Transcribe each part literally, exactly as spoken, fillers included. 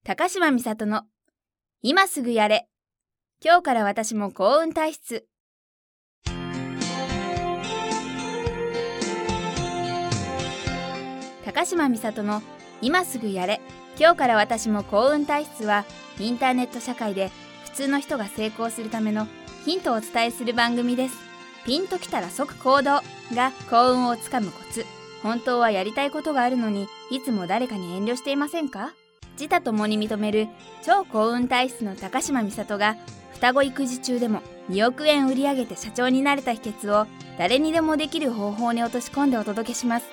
高島美里の今すぐやれ。今日から私も幸運体質。高島美里の今すぐやれ。今日から私も幸運体質は、インターネット社会で普通の人が成功するためのヒントをお伝えする番組です。ピンときたら即行動が幸運をつかむコツ。本当はやりたいことがあるのに、いつも誰かに遠慮していませんか？自他ともに認める超幸運体質の高島美里が、双子育児中でもにおくえん売り上げて社長になれた秘訣を誰にでもできる方法に落とし込んでお届けします。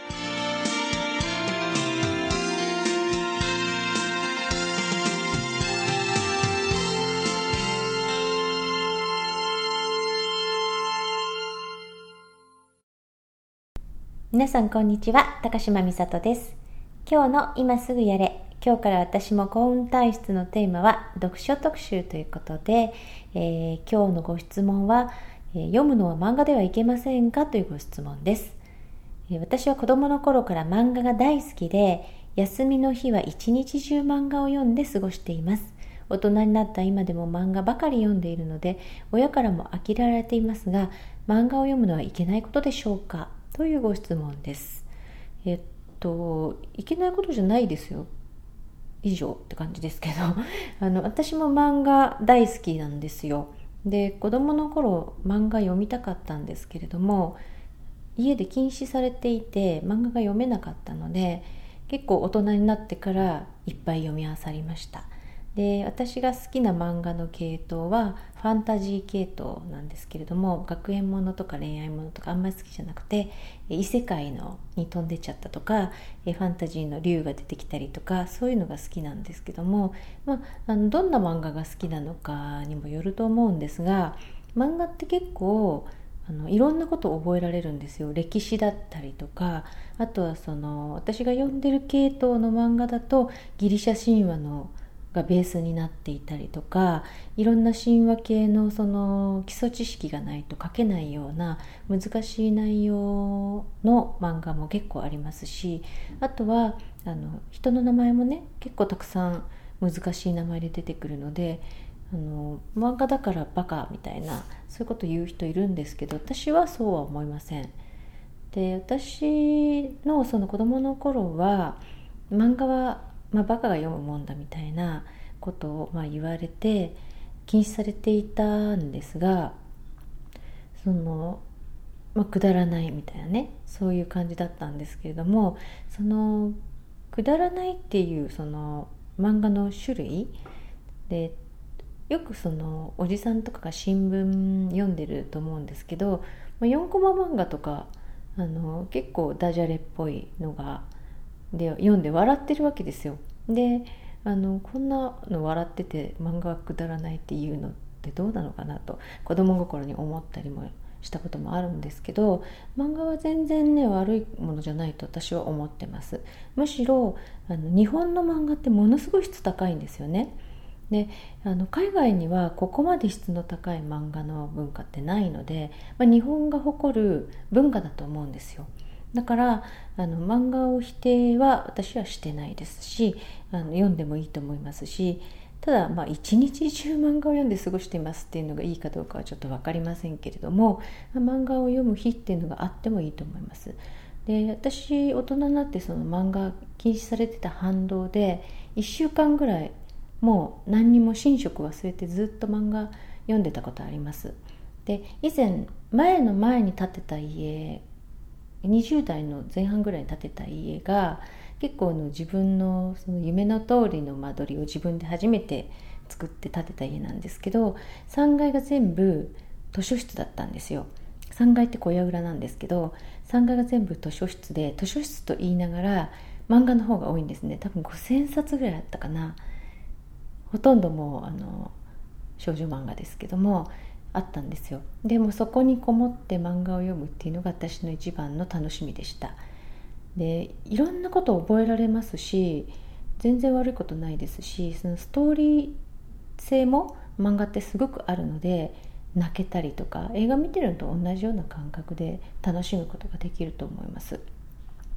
皆さんこんにちは、高島美里です。今日の今すぐやれ、今日から私も幸運体質のテーマは読書特集ということで、えー、今日のご質問は、えー、読むのは漫画ではいけませんかというご質問です。えー、私は子供の頃から漫画が大好きで、休みの日は一日中漫画を読んで過ごしています。大人になった今でも漫画ばかり読んでいるので、親からも呆れられていますが、漫画を読むのはいけないことでしょうかというご質問です。えっといけないことじゃないですよ。以上って感じですけどあの私も漫画大好きなんですよ。で、子供の頃漫画読みたかったんですけれども、家で禁止されていて漫画が読めなかったので、結構大人になってからいっぱい読み漁りました。で、私が好きな漫画の系統はファンタジー系統なんですけれども、学園ものとか恋愛ものとかあんまり好きじゃなくて、異世界のに飛んでっちゃったとか、ファンタジーの竜が出てきたりとか、そういうのが好きなんですけども、まあ、あのどんな漫画が好きなのかにもよると思うんですが、漫画って結構あのいろんなことを覚えられるんですよ。歴史だったりとか、あとはその私が読んでる系統の漫画だとギリシャ神話のがベースになっていたりとか、いろんな神話系のその基礎知識がないと書けないような難しい内容の漫画も結構ありますし、あとはあの人の名前もね、結構たくさん難しい名前で出てくるので、あの漫画だからバカみたいな、そういうこと言う人いるんですけど、私はそうは思いません。で、私のその子供の頃は漫画はまあ、バカが読むもんだみたいなことをまあ言われて禁止されていたんですが、その、まあ、くだらないみたいなね、そういう感じだったんですけれども、そのくだらないっていうその漫画の種類で、よくそのおじさんとかが新聞読んでると思うんですけど、まあ、よんコマ漫画とかあの結構ダジャレっぽいのがで読んで笑ってるわけですよ。で、あのこんなの笑ってて漫画がくだらないっていうのってどうなのかなと子供心に思ったりもしたこともあるんですけど、漫画は全然ね悪いものじゃないと私は思ってます。むしろあの日本の漫画ってものすごい質高いんですよね。で、あの海外にはここまで質の高い漫画の文化ってないので、まあ、日本が誇る文化だと思うんですよ。だからあの漫画を否定は私はしてないですし、あの読んでもいいと思いますし、ただまあ一日中漫画を読んで過ごしていますっていうのがいいかどうかはちょっと分かりませんけれども、漫画を読む日っていうのがあってもいいと思います。で、私大人になってその漫画禁止されてた反動でいっしゅうかんぐらいもう何にも寝食忘れてずっと漫画読んでたことあります。で、以前前の前に建てた家、にじゅう代の前半ぐらいに建てた家が結構の自分のその夢の通りの間取りを自分で初めて作って建てた家なんですけど、さんがいが全部図書室だったんですよ。さんがいって小屋裏なんですけど、さんがいが全部図書室で、図書室と言いながら漫画の方が多いんですね。多分ごせんさつぐらいあったかな。ほとんどもうあの少女漫画ですけどもあったんですよ。でもそこにこもって漫画を読むっていうのが私の一番の楽しみでした。で、いろんなことを覚えられますし、全然悪いことないですし、そのストーリー性も漫画ってすごくあるので、泣けたりとか映画見てるのと同じような感覚で楽しむことができると思います。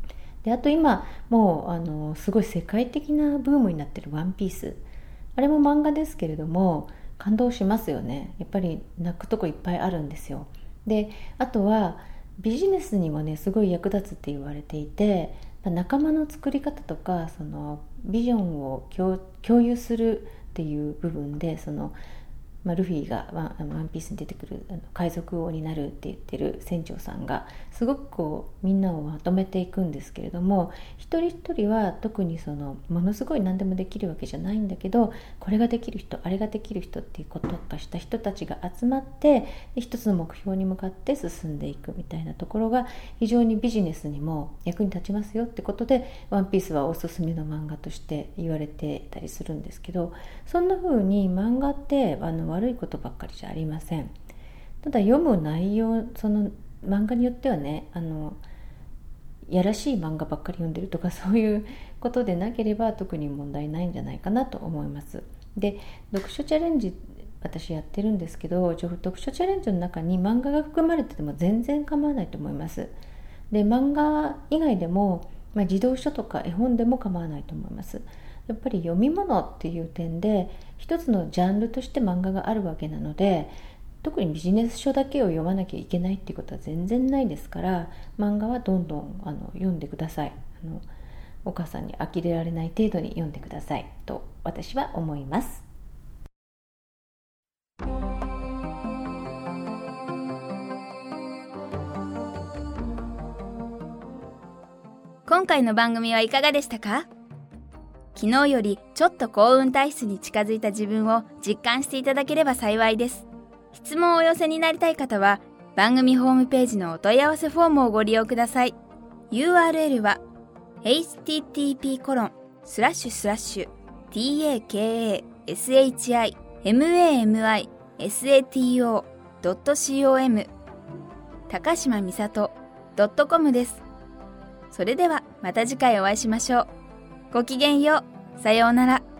であと今もうあのすごい世界的なブームになってるワンピース、あれも漫画ですけれども感動しますよね。やっぱり泣くとこいっぱいあるんですよ。であとはビジネスにもねすごい役立つって言われていて、仲間の作り方とかそのビジョンを 共, 共有するっていう部分で、その、まあ、ルフィがワン、ワンピースに出てくるあの海賊王になるって言ってる船長さんがすごくこうみんなをまとめていくんですけれども、一人一人は特にそのものすごい何でもできるわけじゃないんだけど、これができる人あれができる人っていうこと化した人たちが集まって、で一つの目標に向かって進んでいくみたいなところが非常にビジネスにも役に立ちますよってことで、ワンピースはおすすめの漫画として言われてたりするんですけど、そんな風に漫画ってあの悪いことばっかりじゃありません。ただ読む内容、その漫画によってはね、あのやらしい漫画ばっかり読んでるとかそういうことでなければ特に問題ないんじゃないかなと思います。で読書チャレンジ私やってるんですけど、読書チャレンジの中に漫画が含まれてても全然構わないと思います。で漫画以外でも、まあ、児童書とか絵本でも構わないと思います。やっぱり読み物っていう点で一つのジャンルとして漫画があるわけなので、特にビジネス書だけを読まなきゃいけないっていうことは全然ないですから、漫画はどんどんあの読んでください。あのお母さんに呆れられない程度に読んでくださいと私は思います。 今回の番組はいかがでしたか？昨日よりちょっと幸運体質に近づいた自分を実感していただければ幸いです。質問をお寄せになりたい方は番組ホームページのお問い合わせフォームをご利用ください。 ユーアールエル は エイチティーティーピーコロンスラッシュスラッシュタカシマミサト高島みさと .com です。それではまた次回お会いしましょう。ごきげんよう。さようなら。